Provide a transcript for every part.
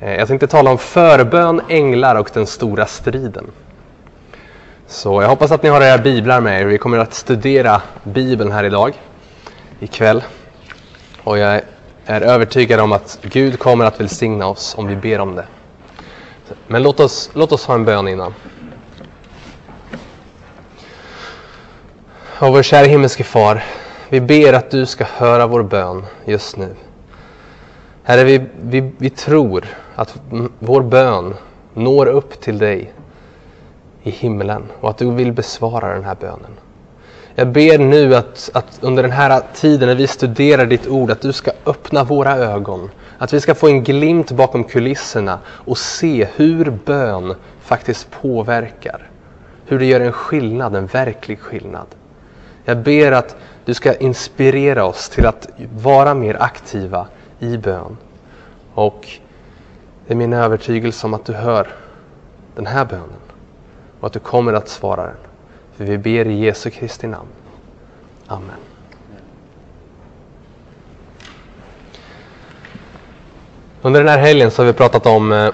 Jag tänkte tala om förbön, änglar och den stora striden. Så jag hoppas att ni har era biblar med er. Vi kommer att studera Bibeln här idag, ikväll. Och jag är övertygad om att Gud kommer att välsigna oss om vi ber om det. Men låt oss ha en bön innan. Och vår kära himmelske far, vi ber att du ska höra vår bön just nu. Herre, vi tror att vår bön når upp till dig i himlen och att du vill besvara den här bönen. Jag ber nu att under den här tiden när vi studerar ditt ord, att du ska öppna våra ögon. Att vi ska få en glimt bakom kulisserna och se hur bön faktiskt påverkar. Hur det gör en skillnad, en verklig skillnad. Jag ber att du ska inspirera oss till att vara mer aktiva i bön. Och det är min övertygelse om att du hör den här bönen. Och att du kommer att svara den. För vi ber i Jesu Kristi namn. Amen. Under den här helgen så har vi pratat om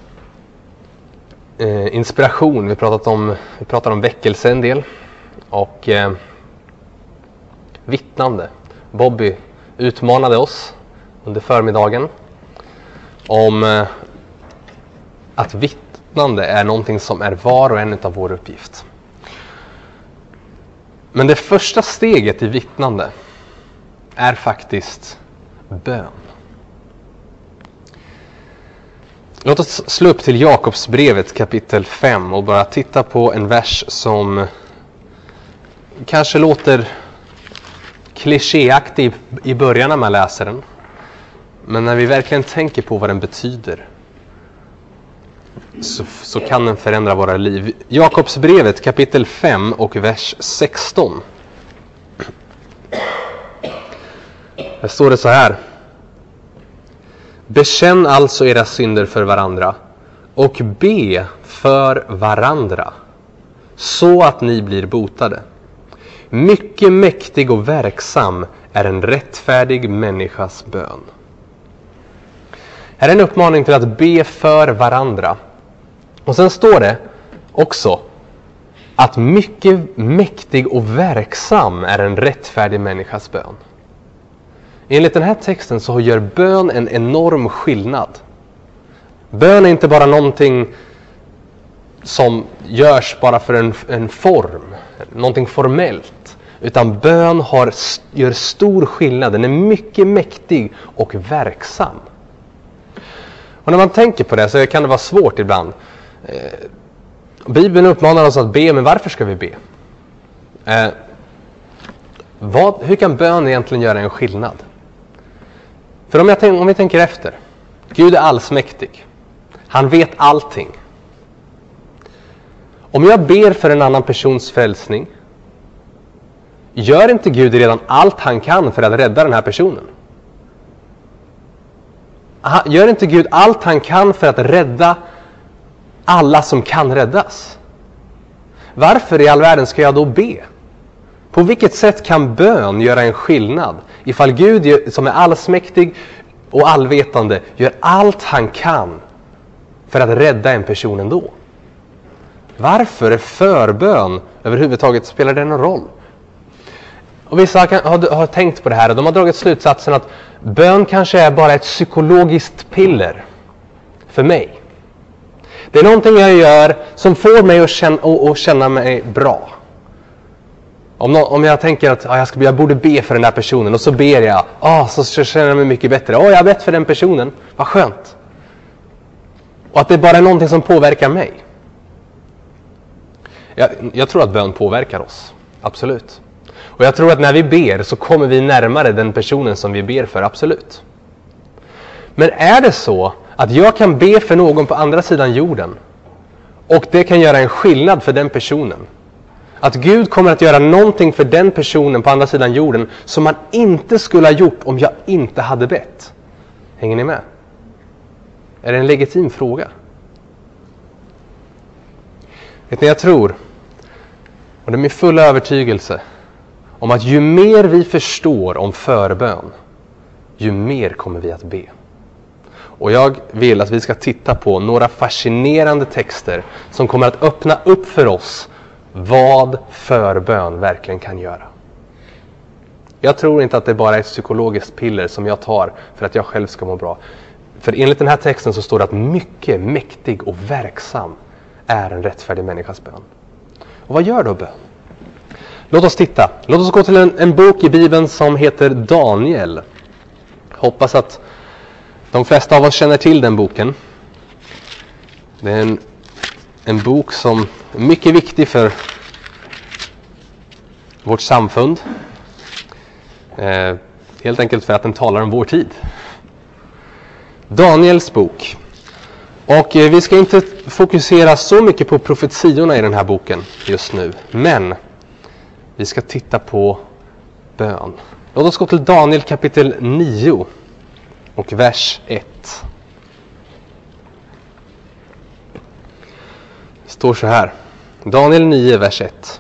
inspiration. Vi pratar om väckelse en del. Och vittnande. Bobby utmanade oss under förmiddagen om att vittnande är någonting som är var och en av vår uppgift. Men det första steget i vittnande är faktiskt bön. Låt oss slå upp till Jakobsbrevet kapitel 5 och bara titta på en vers som kanske låter klichéaktig i början när man läser den. Men när vi verkligen tänker på vad den betyder så kan den förändra våra liv. Jakobsbrevet kapitel 5 och vers 16. Här står det så här. Bekänn alltså era synder för varandra och be för varandra så att ni blir botade. Mycket mäktig och verksam är en rättfärdig människas bön. Här är en uppmaning till att be för varandra. Och sen står det också att mycket mäktig och verksam är en rättfärdig människas bön. Enligt den här texten så gör bön en enorm skillnad. Bön är inte bara någonting som görs bara för en form, någonting formellt. Utan bön gör stor skillnad, den är mycket mäktig och verksam. Och när man tänker på det så kan det vara svårt ibland. Bibeln uppmanar oss att be, men varför ska vi be? Hur kan bön egentligen göra en skillnad? För om vi tänker efter. Gud är allsmäktig. Han vet allting. Om jag ber för en annan persons frälsning, gör inte Gud redan allt han kan för att rädda den här personen? Gör inte Gud allt han kan för att rädda alla som kan räddas? Varför i all världen ska jag då be? På vilket sätt kan bön göra en skillnad ifall Gud som är allsmäktig och allvetande gör allt han kan för att rädda en person ändå? Varför är förbön överhuvudtaget, spelar det någon roll? Och vissa har tänkt på det här och de har dragit slutsatsen att bön kanske är bara ett psykologiskt piller för mig. Det är någonting jag gör som får mig att känna mig bra. Om jag tänker att jag borde be för den där personen och så ber jag, så känner jag mig mycket bättre. Jag har bett för den personen, vad skönt. Och att det bara är någonting som påverkar mig. Jag tror att bön påverkar oss, absolut. Och jag tror att när vi ber så kommer vi närmare den personen som vi ber för, absolut. Men är det så att jag kan be för någon på andra sidan jorden och det kan göra en skillnad för den personen? Att Gud kommer att göra någonting för den personen på andra sidan jorden som man inte skulle ha gjort om jag inte hade bett. Hänger ni med? Är det en legitim fråga? Vet ni, jag tror, och det är min fulla övertygelse, om att ju mer vi förstår om förbön, ju mer kommer vi att be. Och jag vill att vi ska titta på några fascinerande texter som kommer att öppna upp för oss vad förbön verkligen kan göra. Jag tror inte att det bara är ett psykologiskt piller som jag tar för att jag själv ska må bra. För enligt den här texten så står det att mycket mäktig och verksam är en rättfärdig människas bön. Och vad gör då bön? Låt oss titta. Låt oss gå till en bok i Bibeln som heter Daniel. Hoppas att de flesta av oss känner till den boken. Det är en bok som är mycket viktig för vårt samfund. Helt enkelt för att den talar om vår tid. Daniels bok. Och vi ska inte fokusera så mycket på profetiorna i den här boken just nu. Men vi ska titta på bön. Låt oss gå till Daniel kapitel 9 och vers 1. Det står så här. Daniel 9, vers 1.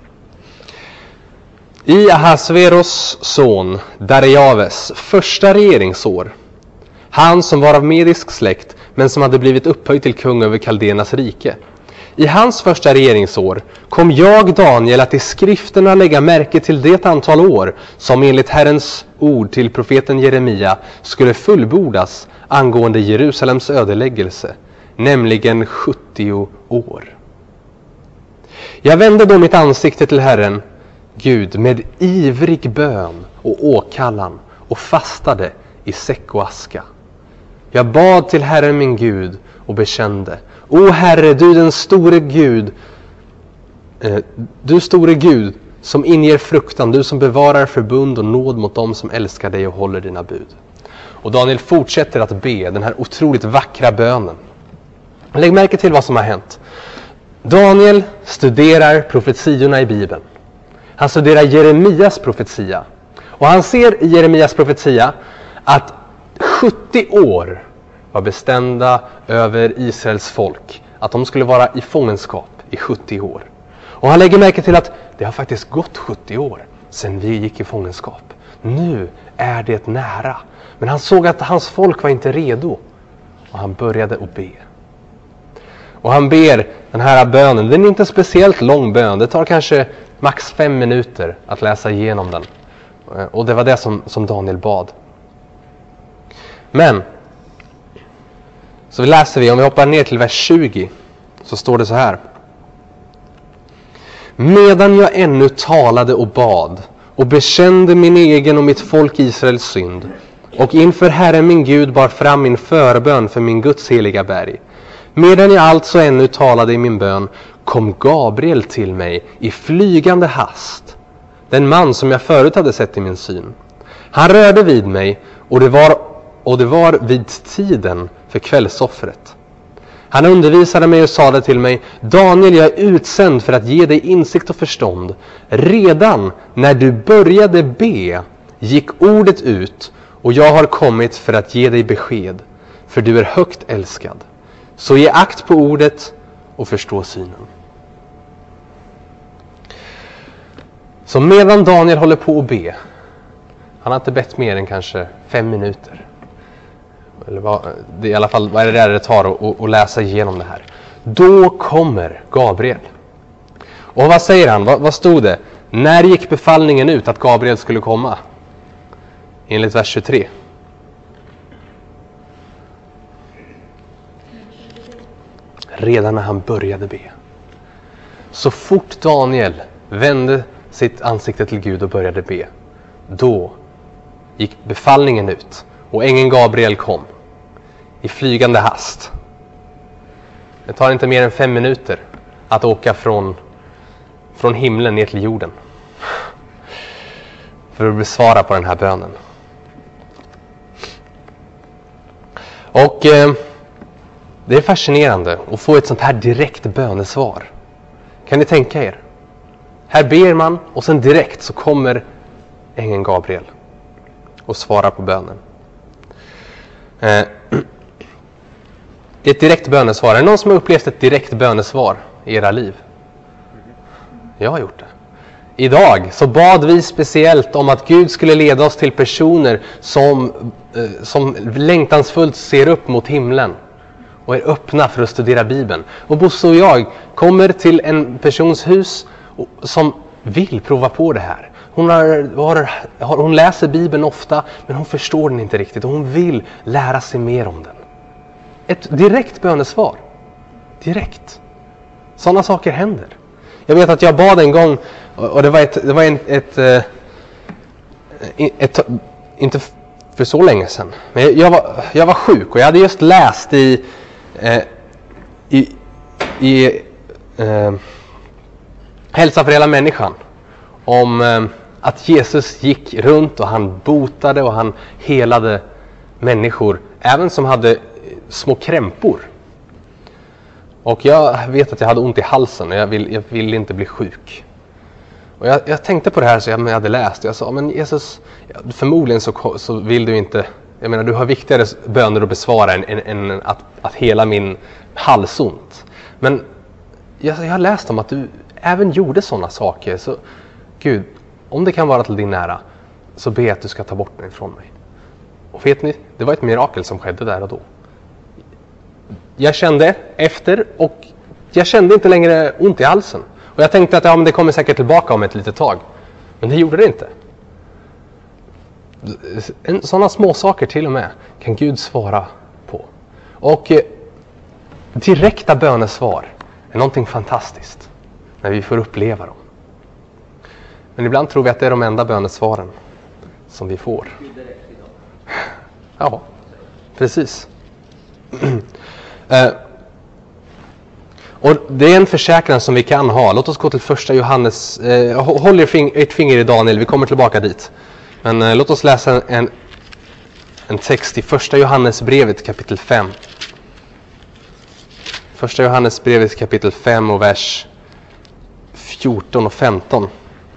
I Ahasveros son Darijaves första regeringsår, han som var av medisk släkt men som hade blivit upphöjd till kung över Kaldenas rike. I hans första regeringsår kom jag, Daniel, att i skrifterna lägga märke till det antal år som enligt Herrens ord till profeten Jeremia skulle fullbordas angående Jerusalems ödeläggelse, nämligen 70 år. Jag vände då mitt ansikte till Herren, Gud, med ivrig bön och åkallan och fastade i säck och aska. Jag bad till Herren min Gud och bekände: O Herre, du den store Gud, du store Gud som inger fruktan, du som bevarar förbund och nåd mot dem som älskar dig och håller dina bud. Och Daniel fortsätter att be den här otroligt vackra bönen. Lägg märke till vad som har hänt. Daniel studerar profetiorna i Bibeln. Han studerar Jeremias profetia. Och han ser i Jeremias profetia att 70 år var bestämda över Israels folk. Att de skulle vara i fångenskap i 70 år. Och han lägger märke till att det har faktiskt gått 70 år sedan vi gick i fångenskap. Nu är det nära. Men han såg att hans folk var inte redo. Och han började att be. Och han ber den här bönen. Den är inte speciellt lång bön. Det tar kanske max 5 minuter att läsa igenom den. Och det var det som Daniel bad. Men så läser vi, om vi hoppar ner till vers 20, så står det så här. Medan jag ännu talade och bad och bekände min egen och mitt folk Israels synd och inför Herren min Gud bar fram min förbön för min Guds heliga berg. Medan jag alltså ännu talade i min bön kom Gabriel till mig i flygande hast, den man som jag förut hade sett i min syn. Han rörde vid mig och det var vid tiden för kvällsoffret. Han undervisade mig och sade till mig: Daniel, jag är utsänd för att ge dig insikt och förstånd. Redan när du började be gick ordet ut och jag har kommit för att ge dig besked, för du är högt älskad. Så ge akt på ordet och förstå synen. Så medan Daniel håller på att be, han har inte bett mer än kanske 5 minuter. Eller det är i alla fall vad är det där det tar att läsa igenom det här. Då kommer Gabriel. Och vad säger han? Vad stod det? När gick befallningen ut att Gabriel skulle komma? Enligt vers 23. Redan när han började be. Så fort Daniel vände sitt ansikte till Gud och började be, då gick befallningen ut och ängeln Gabriel kom i flygande hast. Det tar inte mer än 5 minuter att åka från himlen ner till jorden för att besvara på den här bönen. Och det är fascinerande att få ett sånt här direkt bönesvar. Kan ni tänka er? Här ber man och sen direkt så kommer ängeln Gabriel och svarar på bönen. Det är ett direkt bönesvar. Är det någon som har upplevt ett direkt bönesvar i era liv? Jag har gjort det. idag så bad vi speciellt om att Gud skulle leda oss till personer som längtansfullt ser upp mot himlen och är öppna för att studera Bibeln. Och Bosse och jag kommer till en persons hus som vill prova på det här. Hon läser Bibeln ofta, men hon förstår den inte riktigt och hon vill lära sig mer om den. Ett direkt bönesvar. Direkt. Sådana saker händer. Jag vet att jag bad en gång, och det var inte för så länge sedan. Men jag var sjuk och jag hade just läst i Hälsa för hela människan om att Jesus gick runt och han botade och han helade människor, även som hade små krämpor. Och jag vet att jag hade ont i halsen och jag ville inte bli sjuk. Och jag tänkte på det här så jag hade läst. Jag sa, men Jesus, förmodligen så vill du inte, jag menar du har viktigare böner att besvara än att hela min halsont. Men jag har läst om att du även gjorde sådana saker. Så Gud, om det kan vara till din nära, så ber jag att du ska ta bort den ifrån mig. Och vet ni, det var ett mirakel som skedde där och då. Jag kände efter och jag kände inte längre ont i halsen. Och jag tänkte att men det kommer säkert tillbaka om ett litet tag. Men det gjorde det inte. Sådana små saker till och med kan Gud svara på. Och direkta bönesvar är någonting fantastiskt när vi får uppleva dem. Men ibland tror vi att det är de enda bönesvaren som vi får. Ja, precis. Och det är en försäkran som vi kan ha. Låt oss gå till första Johannes. Håll ert finger i Daniel, vi kommer tillbaka dit. Men låt oss läsa en text i första Johannesbrevet kapitel 5. Första Johannesbrevet kapitel 5 och vers 14 och 15.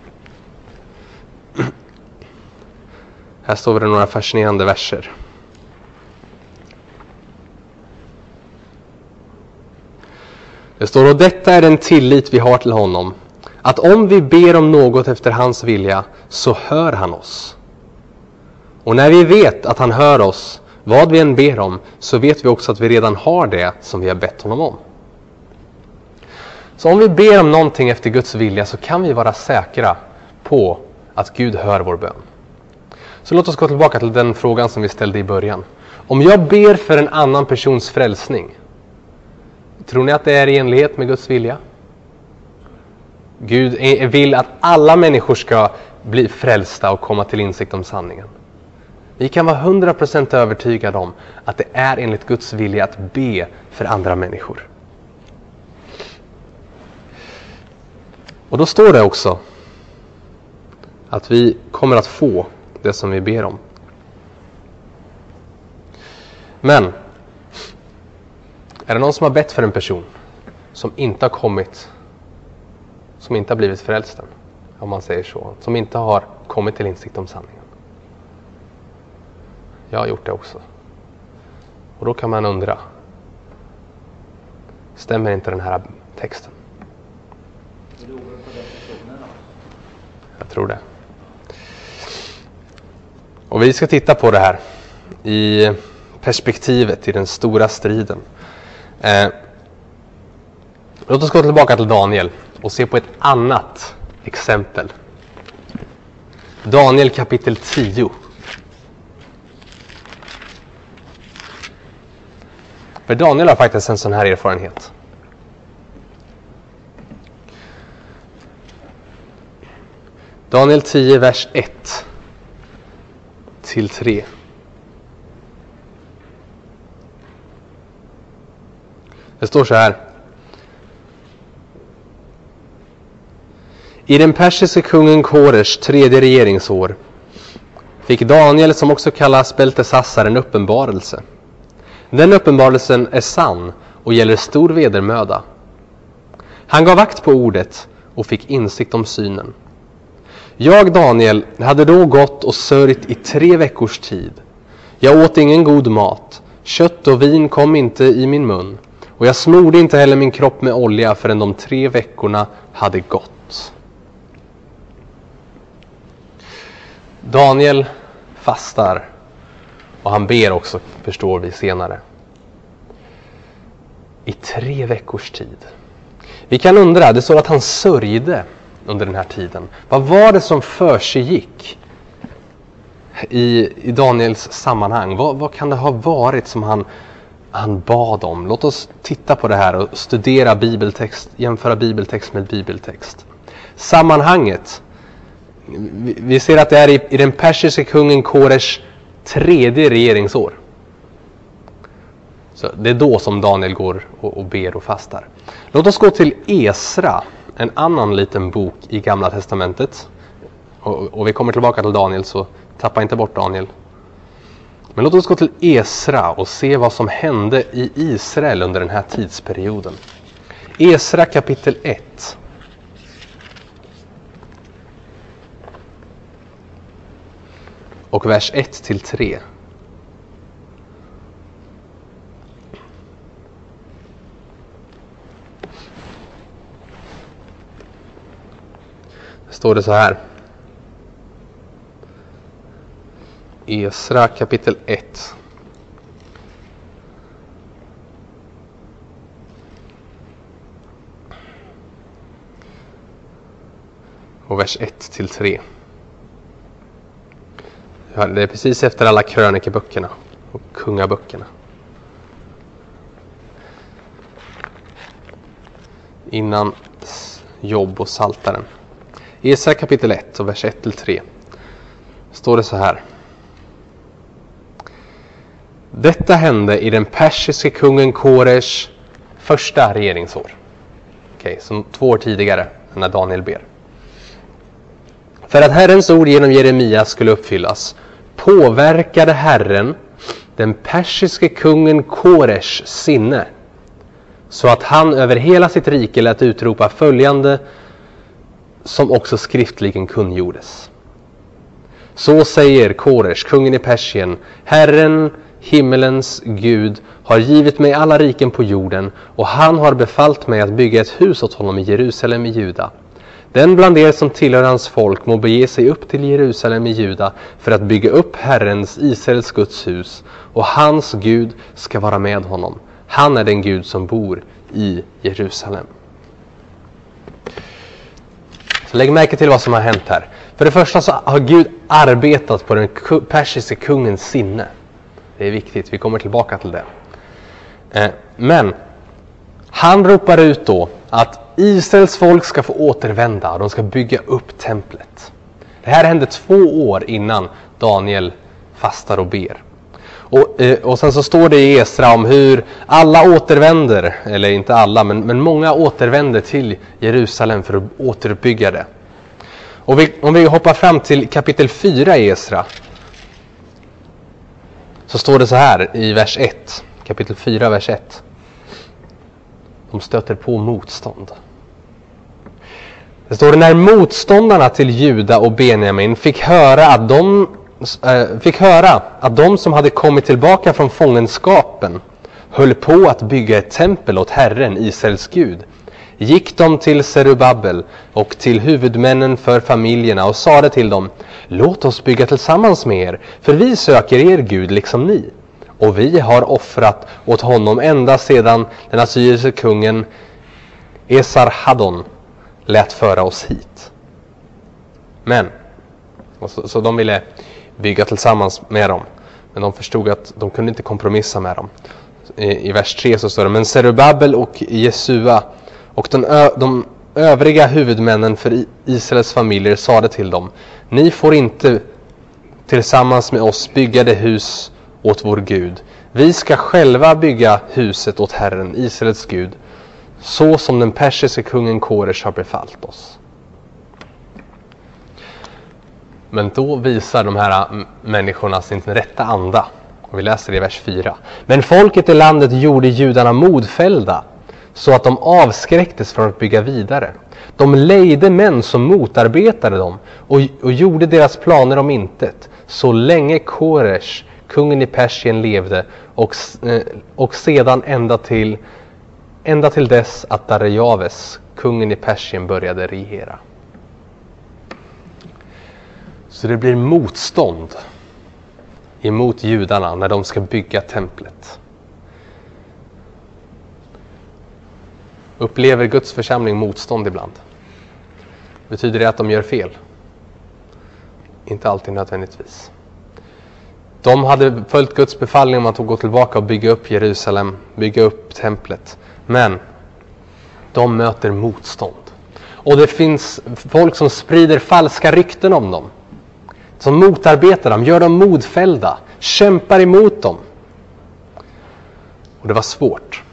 Här står det några fascinerande verser. Det står, och detta är den tillit vi har till honom, att om vi ber om något efter hans vilja så hör han oss. Och när vi vet att han hör oss, vad vi än ber om, så vet vi också att vi redan har det som vi har bett honom om. Så om vi ber om någonting efter Guds vilja så kan vi vara säkra på att Gud hör vår bön. Så låt oss gå tillbaka till den frågan som vi ställde i början. Om jag ber för en annan persons frälsning, tror ni att det är i enlighet med Guds vilja? Gud vill att alla människor ska bli frälsta och komma till insikt om sanningen. Vi kan vara 100% övertygade om att det är enligt Guds vilja att be för andra människor. Och då står det också att vi kommer att få det som vi ber om. Men är det någon som har bett för en person som inte har kommit, som inte har blivit frälst än, om man säger så, som inte har kommit till insikt om sanningen? Jag har gjort det också. Och då kan man undra, stämmer inte den här texten? Jag tror det. Och vi ska titta på det här i perspektivet i den stora striden. Låt oss gå tillbaka till Daniel och se på ett annat exempel. Daniel kapitel 10. För Daniel har faktiskt en sån här erfarenhet. Daniel 10, vers 1 till 3. Det står så här. I den persiske kungen Kores 3:e regeringsår fick Daniel, som också kallas Beltesassar, en uppenbarelse. Den uppenbarelsen är sann och gäller stor vedermöda. Han gav akt på ordet och fick insikt om synen. Jag, Daniel, hade då gått och sörjt i 3 veckors tid. Jag åt ingen god mat. Kött och vin kom inte i min mun. Och jag smorde inte heller min kropp med olja förrän de 3 veckorna hade gått. Daniel fastar och han ber också, förstår vi senare, i 3 veckors tid. Vi kan undra, det står att han sörjde under den här tiden. Vad var det som försiggick i Daniels sammanhang? Vad kan det ha varit som han bad om? Låt oss titta på det här och studera bibeltext, jämföra bibeltext med bibeltext. Sammanhanget. Vi ser att det är i den persiska kungen Koresh 3:e regeringsår. Så det är då som Daniel går och ber och fastar. Låt oss gå till Esra, en annan liten bok i Gamla testamentet. Och vi kommer tillbaka till Daniel, så tappa inte bort Daniel. Men låt oss gå till Esra och se vad som hände i Israel under den här tidsperioden. Esra kapitel 1. Och vers 1-3. Står det så här. Esra kapitel 1. Och vers 1-3. Det är precis efter alla krönikeböckerna och kungaböckerna. Innan Jobb och Saltaren. Esra kapitel 1 och vers 1-3. Står det så här. Detta hände i den persiska kungen Koresh första regeringsår. Okej, som 2 år tidigare när Daniel ber. För att Herrens ord genom Jeremia skulle uppfyllas påverkade Herren den persiska kungen Koresh sinne, så att han över hela sitt rike lät utropa följande, som också skriftligen kungjordes. Så säger Koresh, kungen i Persien: Herren, himmelens Gud, har givit mig alla riken på jorden, och han har befallt mig att bygga ett hus åt honom i Jerusalem i Juda. Den bland er som tillhör hans folk må bege sig upp till Jerusalem i Juda för att bygga upp Herrens, Israels Guds hus, och hans Gud ska vara med honom. Han är den Gud som bor i Jerusalem. Så lägg märke till vad som har hänt här. För det första så har Gud arbetat på den persiska kungens sinne. Det är viktigt, vi kommer tillbaka till det. Men han ropar ut då att Israels folk ska få återvända och de ska bygga upp templet. Det här hände 2 år innan Daniel fastar och ber. Och sen så står det i Esra om hur alla återvänder, eller inte alla, men många återvänder till Jerusalem för att återuppbygga det. Och om vi hoppar fram till kapitel 4 i Esra, så står det så här i vers 1. Kapitel 4, vers 1. De stöter på motstånd. Det står: när motståndarna till Juda och Benjamin fick höra att de som hade kommit tillbaka från fångenskapen höll på att bygga ett tempel åt Herren, Israels Gud, gick de till Zerubabel och till huvudmännen för familjerna och sade till dem: låt oss bygga tillsammans med er, för vi söker er Gud liksom ni. Och vi har offrat åt honom ända sedan den assyriske kungen Esarhaddon lät föra oss hit. Men, så de ville bygga tillsammans med dem. Men de förstod att de kunde inte kompromissa med dem. I vers 3 så står det: men Zerubabel och Jesua och de övriga huvudmännen för Israels familjer sade till dem: ni får inte tillsammans med oss bygga det hus åt vår Gud. Vi ska själva bygga huset åt Herren, Israels Gud, så som den persiska kungen Koresh har befallt oss. Men då visar de här människorna sin rätta anda. Och vi läser det i vers 4. Men folket i landet gjorde judarna modfällda, så att de avskräcktes från att bygga vidare. De lejde män som motarbetade dem och gjorde deras planer om intet, så länge Koresh, kungen i Persien, levde, och sedan ända till dess att Darijaves, kungen i Persien, började regera. Så det blir motstånd emot judarna när de ska bygga templet. Upplever Guds församling motstånd ibland? Betyder det att de gör fel? Inte alltid nödvändigtvis. De hade följt Guds befallning om att gå tillbaka och bygga upp Jerusalem, bygga upp templet. Men de möter motstånd. Och det finns folk som sprider falska rykten om dem. Som motarbetar dem, gör dem modfällda, kämpar emot dem. Och det var svårt.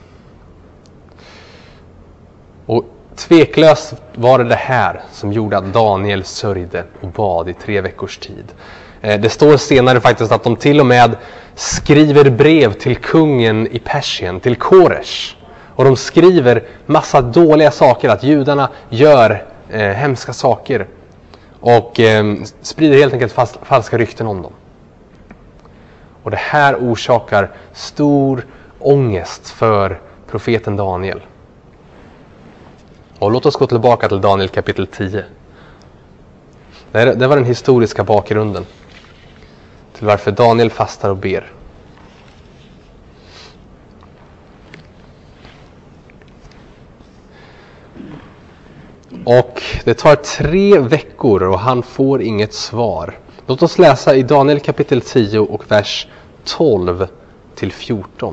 Och tveklöst var det här som gjorde att Daniel sörjde och bad i 3 veckors tid. Det står senare faktiskt att de till och med skriver brev till kungen i Persien, till Koresh. Och de skriver massa dåliga saker, att judarna gör hemska saker. Och sprider helt enkelt falska rykten om dem. Och det här orsakar stor ångest för profeten Daniel. Och låt oss gå tillbaka till Daniel kapitel 10. Det var den historiska bakgrunden till varför Daniel fastar och ber. Och det tar 3 veckor och han får inget svar. Låt oss läsa i Daniel kapitel 10 och vers 12 till 14.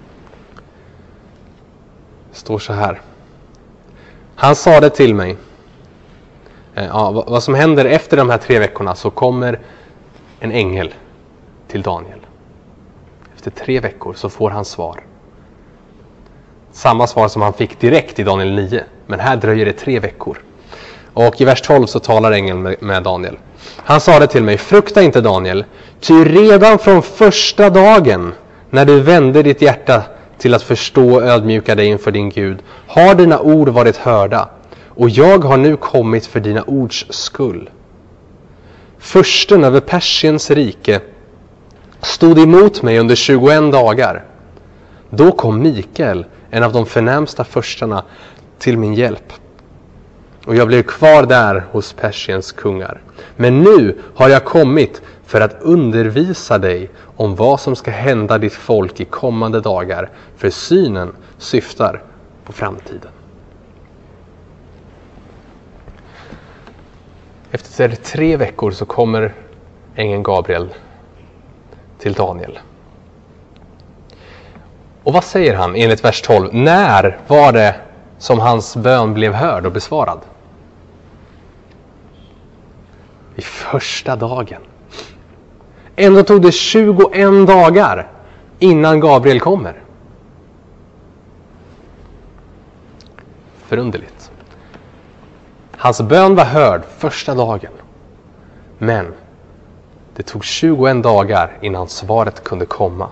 Det står så här. Han sa det till mig. Vad som händer efter de här 3 veckorna, så kommer en ängel till Daniel. Efter 3 veckor så får han svar. Samma svar som han fick direkt i Daniel 9. Men här dröjer det 3 veckor. Och i vers 12 så talar ängeln med Daniel. Han sa det till mig: frukta inte, Daniel, ty redan från första dagen när du vände ditt hjärta till att förstå och ödmjuka dig inför din Gud, har dina ord varit hörda, och jag har nu kommit för dina ords skull. Fursten över Persiens rike stod emot mig under 21 dagar. Då kom Mikael, en av de förnämsta furstarna, till min hjälp. Och jag blev kvar där hos Persiens kungar. Men nu har jag kommit för att undervisa dig om vad som ska hända ditt folk i kommande dagar. För synen syftar på framtiden. Efter 3 veckor så kommer ängeln Gabriel till Daniel. Och vad säger han enligt vers 12? När var det som hans bön blev hörd och besvarad? I första dagen. Ändå tog det 21 dagar innan Gabriel kommer. Förunderligt. Hans bön var hörd första dagen. Men det tog 21 dagar innan svaret kunde komma.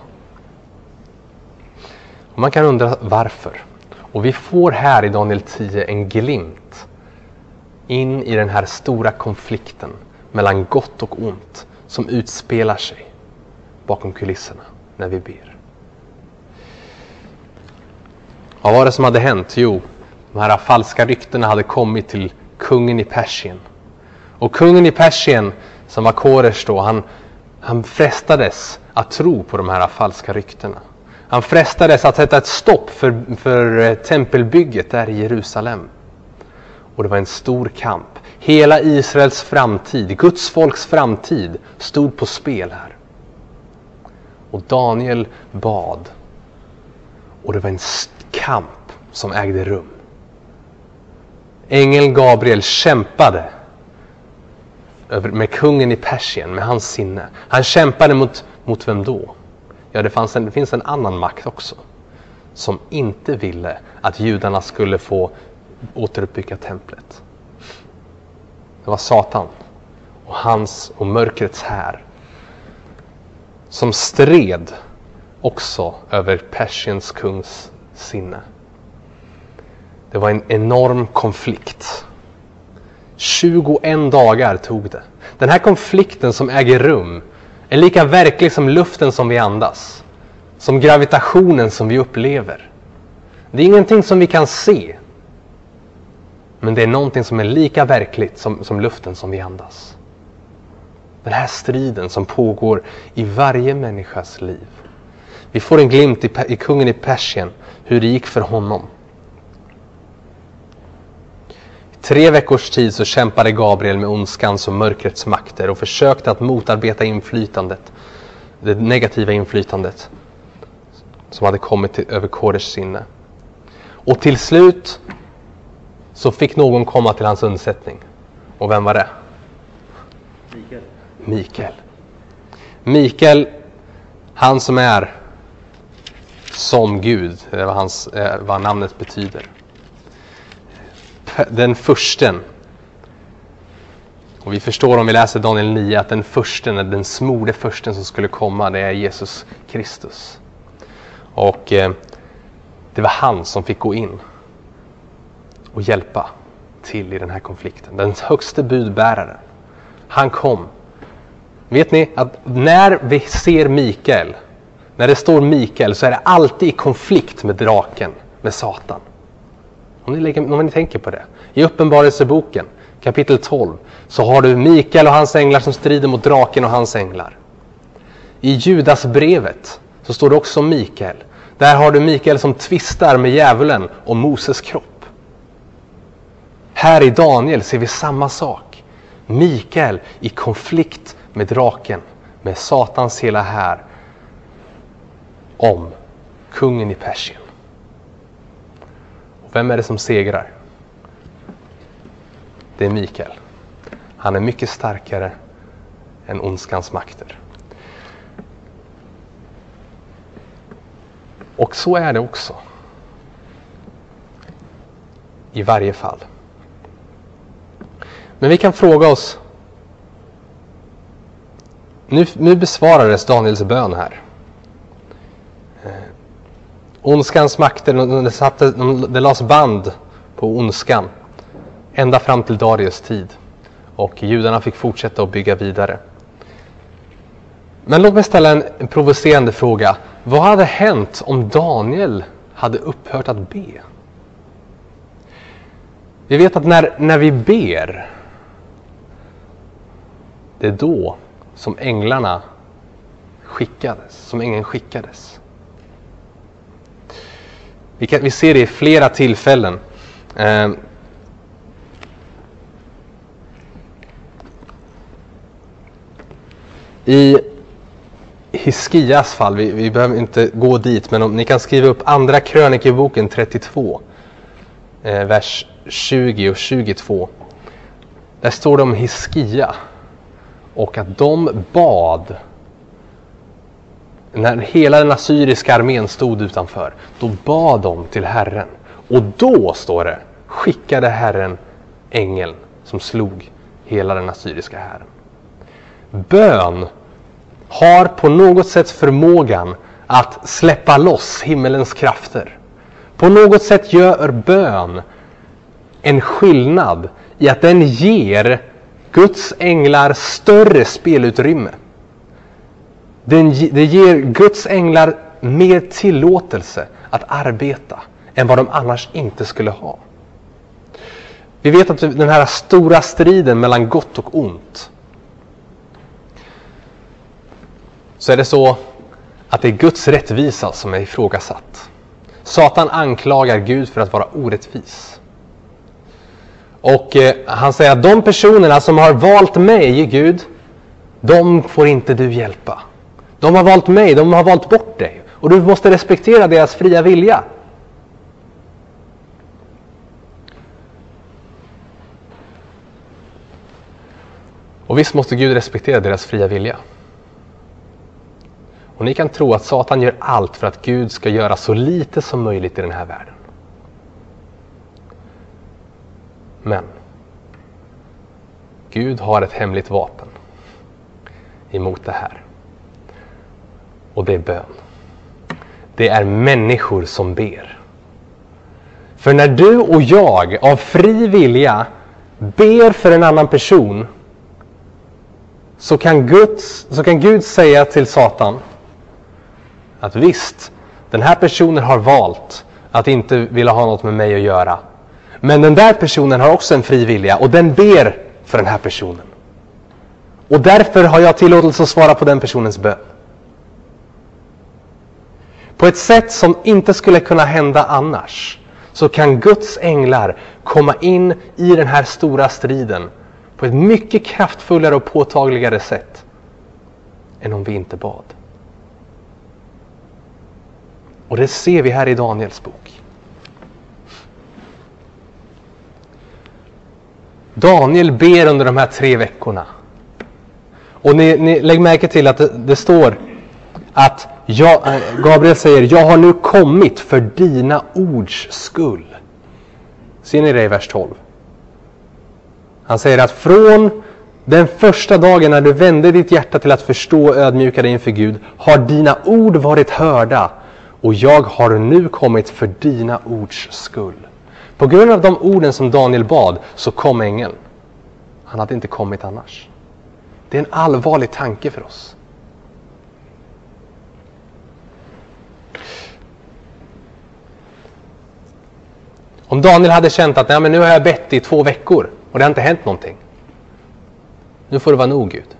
Och man kan undra varför. Och vi får här i Daniel 10 en glimt in i den här stora konflikten mellan gott och ont som utspelar sig bakom kulisserna när vi ber. Vad var det som hade hänt? Jo, de här falska ryktena hade kommit till kungen i Persien. Och kungen i Persien, som var Koresh då, han frestades att tro på de här falska ryktena. Han frestades att sätta ett stopp för tempelbygget där i Jerusalem. Och det var en stor kamp. Hela Israels framtid, Guds folks framtid, stod på spel här. Och Daniel bad. Och det var en kamp som ägde rum. Ängeln Gabriel kämpade med kungen i Persien, med hans sinne. Han kämpade mot vem då? Ja, det finns en annan makt också, som inte ville att judarna skulle få återuppbygga templet. Det var Satan och hans och mörkrets här, som stred också över Persiens kungs sinne. Det var en enorm konflikt. 21 dagar tog det. Den här konflikten som äger rum är lika verklig som luften som vi andas. Som gravitationen som vi upplever. Det är ingenting som vi kan se. Men det är någonting som är lika verkligt som luften som vi andas. Den här striden som pågår i varje människas liv. Vi får en glimt i kungen i Persien, hur det gick för honom. I 3 veckors tid så kämpade Gabriel med ondskans och mörkrets makter och försökte att motarbeta inflytandet, det negativa inflytandet som hade kommit över Koresh sinne. Och till slut så fick någon komma till hans undsättning. Och vem var det? Mikael, han som är som Gud, det var vad namnet betyder. Den försten. Och vi förstår om vi läser Daniel 9 att den smorde försten som skulle komma, det är Jesus Kristus. Och det var han som fick gå in och hjälpa till i den här konflikten. Den högste budbäraren. Han kom. Vet ni att när vi ser Mikael, när det står Mikael, så är det alltid i konflikt med draken, med Satan. Om ni tänker på det. I Uppenbarelseboken, kapitel 12, så har du Mikael och hans änglar som strider mot draken och hans änglar. I Judasbrevet så står det också om Mikael. Där har du Mikael som tvistar med djävulen om Moses kropp. Här i Daniel ser vi samma sak. Mikael i konflikt med draken, med Satans hela här, om kungen i Persien. Och vem är det som segrar? Det är Mikael. Han är mycket starkare än ondskans makter. Och så är det också. I varje fall. Men vi kan fråga oss. Nu besvarades Daniels bön här. Ondskans makter, det lades band på ondskan. Ända fram till Darius tid. Och judarna fick fortsätta att bygga vidare. Men låt mig ställa en provocerande fråga. Vad hade hänt om Daniel hade upphört att be? Vi vet att när vi ber, det är då som ängeln skickades. Vi ser det i flera tillfällen. I Hiskias fall, vi behöver inte gå dit, men om ni kan skriva upp andra krönikeboken 32, vers 20 och 22. Där står det om Hiskia och att de bad, när hela den assyriska armén stod utanför, då bad de till Herren. Och då, står det, skickade Herren ängeln som slog hela den assyriska hären. Bön har på något sätt förmågan att släppa loss himmelens krafter. På något sätt gör bön en skillnad i att den ger Guds änglar större spelutrymme. Det ger Guds änglar mer tillåtelse att arbeta än vad de annars inte skulle ha. Vi vet att den här stora striden mellan gott och ont, så är det så att det är Guds rättvisa som är ifrågasatt. Satan anklagar Gud för att vara orättvis. Och han säger att de personerna som har valt mig, Gud, de får inte du hjälpa. De har valt mig, de har valt bort dig. Och du måste respektera deras fria vilja. Och visst måste Gud respektera deras fria vilja. Och ni kan tro att Satan gör allt för att Gud ska göra så lite som möjligt i den här världen. Men Gud har ett hemligt vapen emot det här. Och det är bön. Det är människor som ber. För när du och jag av fri vilja ber för en annan person, så kan Gud säga till Satan att visst, den här personen har valt att inte vilja ha något med mig att göra. Men den där personen har också en fri vilja och den ber för den här personen. Och därför har jag tillåtelse att svara på den personens bön. På ett sätt som inte skulle kunna hända annars, så kan Guds änglar komma in i den här stora striden på ett mycket kraftfullare och påtagligare sätt än om vi inte bad. Och det ser vi här i Daniels bok. Daniel ber under de här 3 veckorna. Och ni lägg märke till att det står att Gabriel säger, jag har nu kommit för dina ords skull. Ser ni det i vers 12? Han säger att från den första dagen när du vände ditt hjärta till att förstå och ödmjuka dig inför Gud, har dina ord varit hörda, och jag har nu kommit för dina ords skull. På grund av de orden som Daniel bad så kom ängeln. Han hade inte kommit annars. Det är en allvarlig tanke för oss. Om Daniel hade känt att men nu har jag bett i 2 veckor och det har inte hänt någonting. Nu får det vara nog, Gud.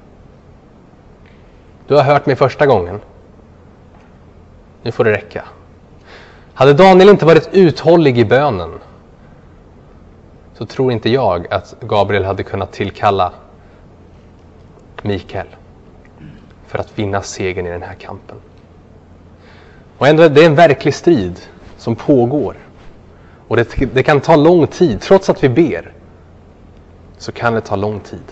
Du har hört mig första gången. Nu får det räcka. Hade Daniel inte varit uthållig i bönen, så tror inte jag att Gabriel hade kunnat tillkalla Mikael för att vinna segern i den här kampen. Och ändå, det är en verklig strid som pågår. Och det kan ta lång tid. Trots att vi ber, så kan det ta lång tid.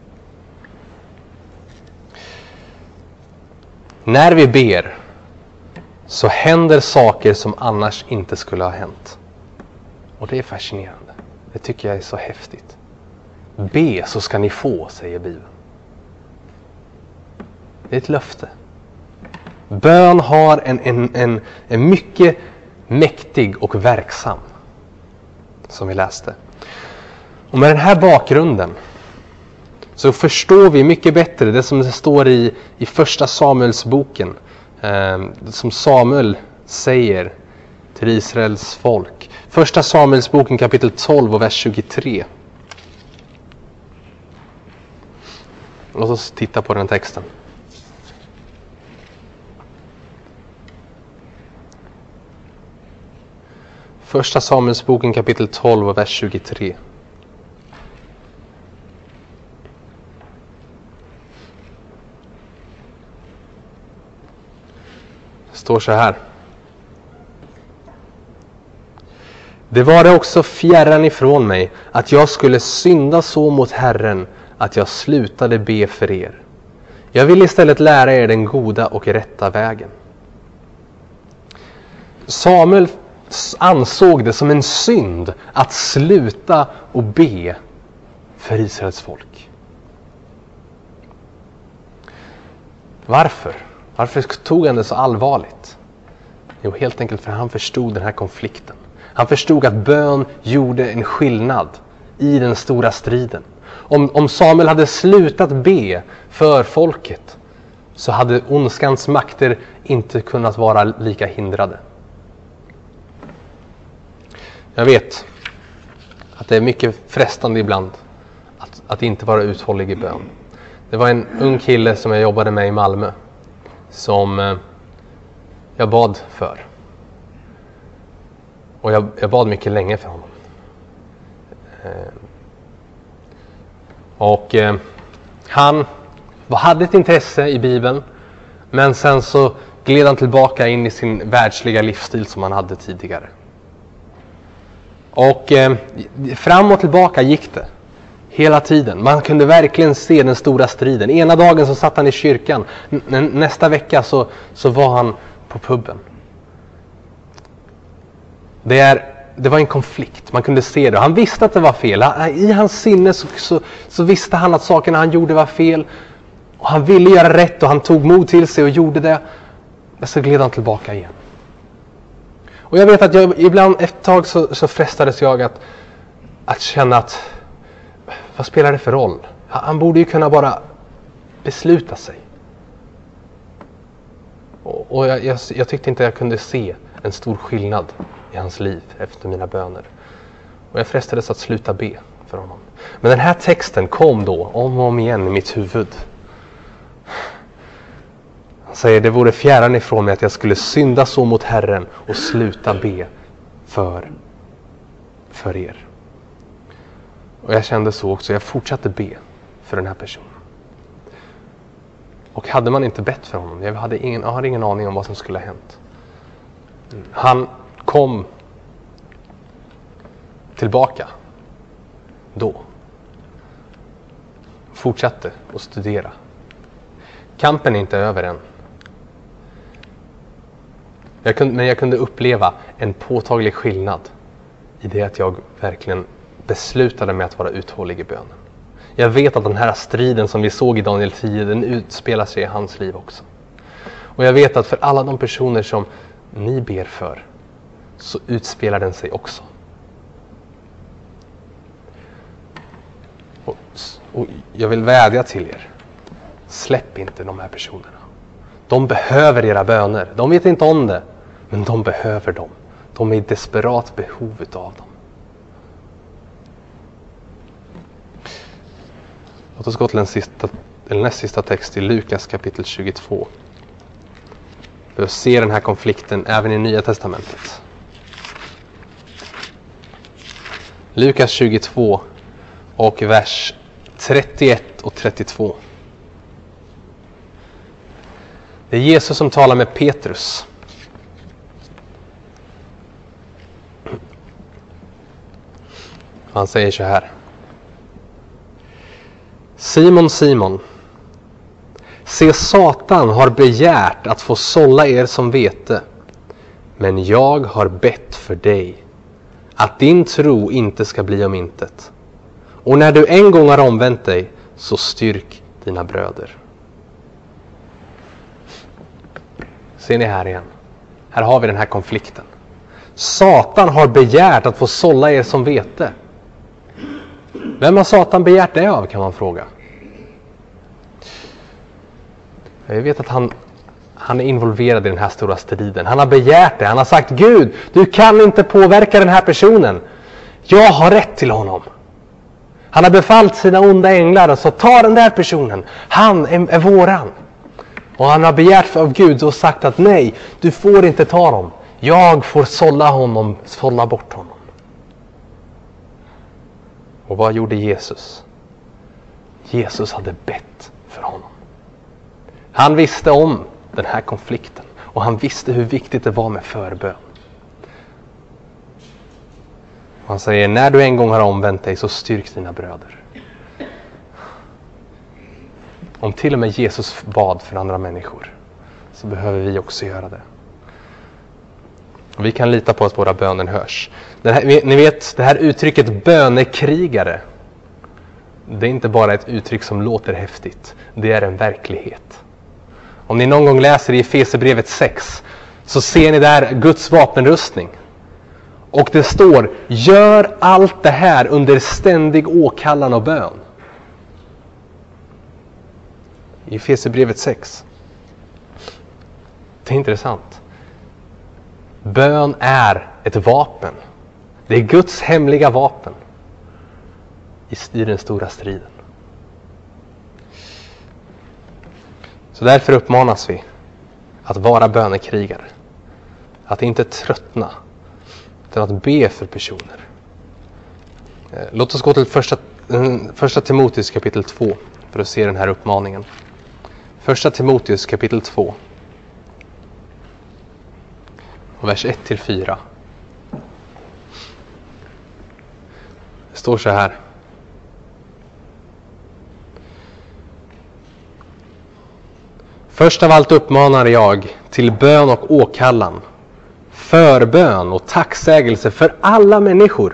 När vi ber så händer saker som annars inte skulle ha hänt. Och det är fascinerande. Det tycker jag är så häftigt. Be så ska ni få, säger Bibeln. Det är ett löfte. Bön har en mycket mäktig och verksam, som vi läste. Och med den här bakgrunden så förstår vi mycket bättre det som det står i första Samuelsboken, som Samuel säger till Israels folk. Första Samuelsboken kapitel 12 och vers 23. Låt oss titta på den texten. Första Samuelsboken kapitel 12 och vers 23. Det står så här. Det var det också fjärran ifrån mig att jag skulle synda så mot Herren att jag slutade be för er. Jag vill istället lära er den goda och rätta vägen. Samuel ansåg det som en synd att sluta och be för Israels folk. Varför? Varför tog han det så allvarligt? Jo, helt enkelt för han förstod den här konflikten. Han förstod att bön gjorde en skillnad i den stora striden. Om Samuel hade slutat be för folket, så hade ondskans makter inte kunnat vara lika hindrade. Jag vet att det är mycket frestande ibland att inte vara uthållig i bön. Det var en ung kille som jag jobbade med i Malmö som jag bad för. Och jag bad mycket länge för honom. Och han hade ett intresse i Bibeln, men sen så gled han tillbaka in i sin världsliga livsstil som han hade tidigare. Och fram och tillbaka gick det hela tiden. Man kunde verkligen se den stora striden. Ena dagen så satt han i kyrkan. Nästa vecka så var han på puben. Det var en konflikt. Man kunde se det. Han visste att det var fel. I hans sinne så visste han att sakerna han gjorde var fel. Och han ville göra rätt och han tog mod till sig och gjorde det. Men så gled han tillbaka igen. Och jag vet att ibland ett tag så frestades jag att känna att vad spelar det för roll? Han borde ju kunna bara besluta sig. Och jag tyckte inte jag kunde se en stor skillnad i hans liv efter mina böner. Och jag frestades att sluta be för honom. Men den här texten kom då om och om igen i mitt huvud Han säger, det vore fjärran ifrån mig att jag skulle synda så mot Herren och sluta be för er. Och jag kände så också. Jag fortsatte be för den här personen. Och hade man inte bett för honom, jag hade ingen aning om vad som skulle ha hänt. Han kom tillbaka då. Fortsatte att studera. Kampen är inte över än. Men jag kunde uppleva en påtaglig skillnad i det att jag verkligen beslutade mig att vara uthållig i bönen. Jag vet att den här striden som vi såg i Daniel 10, den utspelar sig i hans liv också. Och jag vet att för alla de personer som ni ber för, så utspelar den sig också. Och jag vill vädja till er. Släpp inte de här personerna. De behöver era böner. De vet inte om det, men de behöver dem. De är i desperat behov av dem. Låt oss gå till näst sista text i Lukas kapitel 22. För att se den här konflikten även i Nya testamentet. Lukas 22 och vers 31 och 32. Det är Jesus som talar med Petrus. Han säger så här. Simon, Simon, se, Satan har begärt att få sålla er som vete, men jag har bett för dig, att din tro inte ska bli om intet. Och när du en gång har omvänt dig, så styrk dina bröder. Ser ni här igen? Här har vi den här konflikten. Satan har begärt att få sålla er som vete. Vem har Satan begärt det av, kan man fråga. Jag vet att han är involverad i den här stora striden. Han har begärt det. Han har sagt, Gud, du kan inte påverka den här personen. Jag har rätt till honom. Han har befallt sina onda änglar och så ta den där personen. Han är våran. Och han har begärt av Gud och sagt att nej, du får inte ta dem. Jag får sålla bort honom. Och vad gjorde Jesus? Jesus hade bett för honom. Han visste om den här konflikten. Och han visste hur viktigt det var med förbön. Han säger, när du en gång har omvänt dig, så styrk dina bröder. Om till och med Jesus bad för andra människor, så behöver vi också göra det. Och vi kan lita på att våra böner hörs. Ni vet, det här uttrycket bönekrigare, det är inte bara ett uttryck som låter häftigt. Det är en verklighet. Om ni någon gång läser i Efesierbrevet 6, så ser ni där Guds vapenrustning. Och det står, gör allt det här under ständig åkallan och bön. I Efesierbrevet 6. Det är intressant. Bön är ett vapen. Det är Guds hemliga vapen i den stora striden. Så därför uppmanas vi att vara bönekrigare. Att inte tröttna, utan att be för personer. Låt oss gå till första Timoteus kapitel 2 för att se den här uppmaningen. Första Timoteus kapitel 2 och vers 1-4. Det står så här. Först av allt uppmanar jag till bön och åkallan, förbön och tacksägelse för alla människor,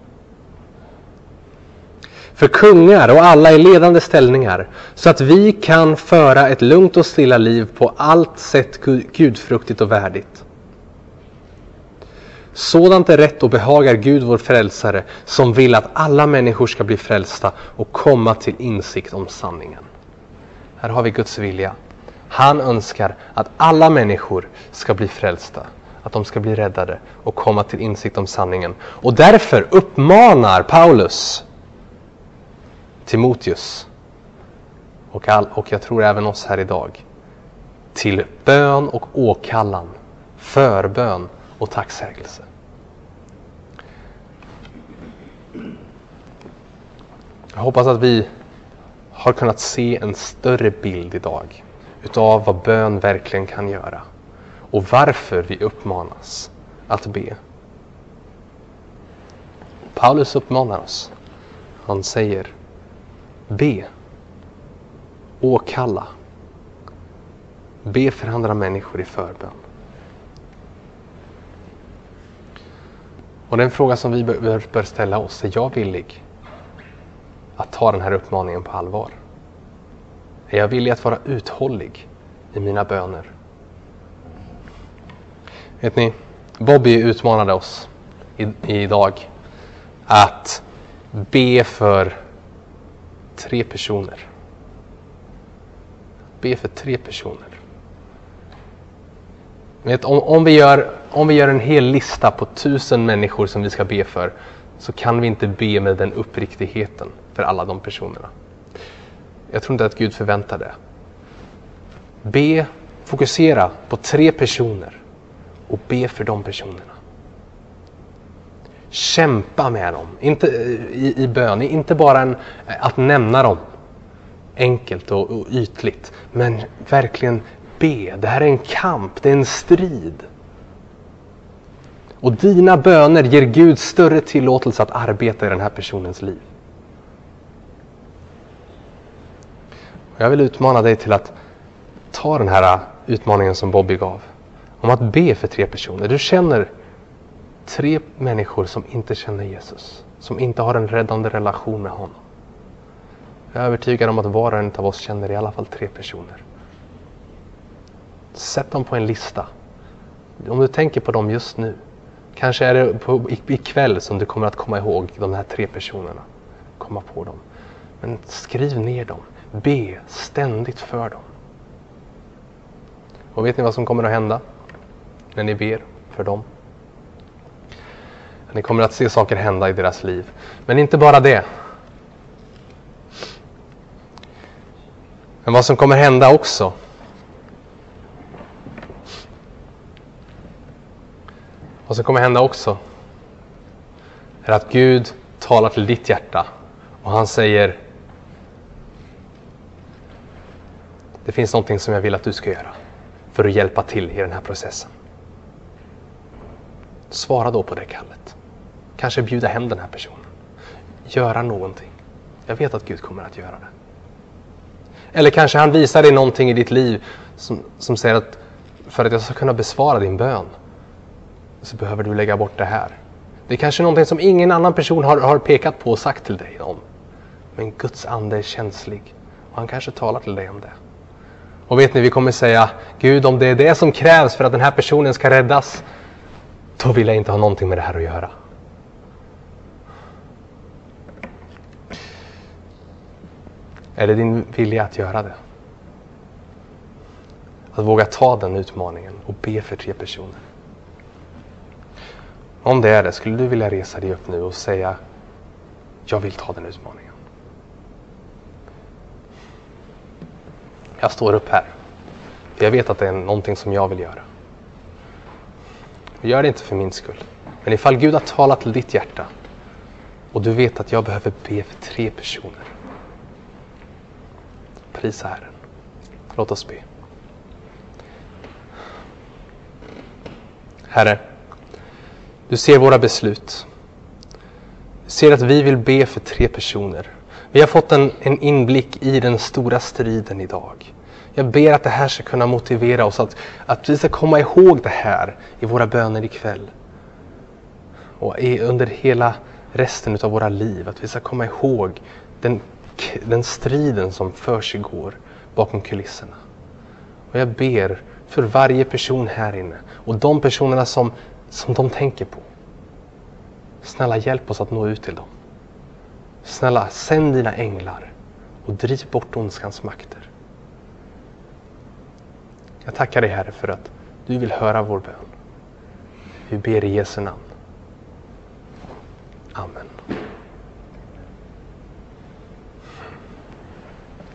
för kungar och alla i ledande ställningar, så att vi kan föra ett lugnt och stilla liv på allt sätt gudfruktigt och värdigt. Sådant är rätt och behagar Gud vår frälsare, som vill att alla människor ska bli frälsta och komma till insikt om sanningen. Här har vi Guds vilja. Han önskar att alla människor ska bli frälsta, att de ska bli räddade och komma till insikt om sanningen. Och därför uppmanar Paulus Timoteus och jag tror även oss här idag till bön och åkallan, förbön och tacksägelse. Jag hoppas att vi har kunnat se en större bild idag utav vad bön verkligen kan göra och varför vi uppmanas att be. Paulus uppmanar oss. Han säger: be, åkalla, be för andra människor i förbön. Och den fråga som vi bör ställa oss: är jag villig att ta den här uppmaningen på allvar? Är jag villig att vara uthållig i mina böner? Vet ni, Bobby utmanade oss idag att be för 3 personer. Be för 3 personer. Vet, om vi gör en hel lista på 1000 människor som vi ska be för, så kan vi inte be med den uppriktigheten för alla de personerna. Jag tror inte att Gud förväntar det. Be, fokusera på 3 personer och be för de personerna. Kämpa med dem, inte i bön, inte bara att nämna dem enkelt och ytligt, men verkligen be. Det här är en kamp, det är en strid. Och dina böner ger Gud större tillåtelse att arbeta i den här personens liv. Och jag vill utmana dig till att ta den här utmaningen som Bobby gav. Om att be för 3 personer. Du känner 3 människor som inte känner Jesus. Som inte har en räddande relation med honom. Jag är övertygad om att var och en av oss känner i alla fall 3 personer. Sätt dem på en lista. Om du tänker på dem just nu. Kanske är det ikväll som du kommer att komma ihåg de här 3 personerna. Komma på dem. Men skriv ner dem. Be ständigt för dem. Och vet ni vad som kommer att hända när ni ber för dem? Ni kommer att se saker hända i deras liv. Men inte bara det. Men vad som kommer hända också är att Gud talar till ditt hjärta och han säger: det finns någonting som jag vill att du ska göra för att hjälpa till i den här processen. Svara då på det kallet. Kanske bjuda hem den här personen. Göra någonting. Jag vet att Gud kommer att göra det. Eller kanske han visar dig någonting i ditt liv som säger att för att jag ska kunna besvara din bön så behöver du lägga bort det här. Det är kanske någonting som ingen annan person har pekat på och sagt till dig om. Men Guds ande är känslig och han kanske talar till dig om det. Och vet ni, vi kommer säga: Gud, om det är det som krävs för att den här personen ska räddas, då vill jag inte ha någonting med det här att göra. Är det din vilja att göra det? Att våga ta den utmaningen och be för 3 personer. Om det är det, skulle du vilja resa dig upp nu och säga: jag vill ta den utmaningen. Jag står upp här. För jag vet att det är någonting som jag vill göra. Jag gör det inte för min skull. Men ifall Gud har talat till ditt hjärta och du vet att jag behöver be för 3 personer. Prisa Herren. Låt oss be. Herre, du ser våra beslut. Du ser att vi vill be för 3 personer. Vi har fått en inblick i den stora striden idag. Jag ber att det här ska kunna motivera oss att vi ska komma ihåg det här i våra böner ikväll. Och under hela resten av våra liv. Att vi ska komma ihåg den striden som försiggår bakom kulisserna. Och jag ber för varje person här inne. Och de personerna som de tänker på. Snälla, hjälp oss att nå ut till dem. Snälla, sänd dina änglar och driv bort ondskans makter. Jag tackar dig, Herre, för att du vill höra vår bön. Vi ber i Jesu namn. Amen.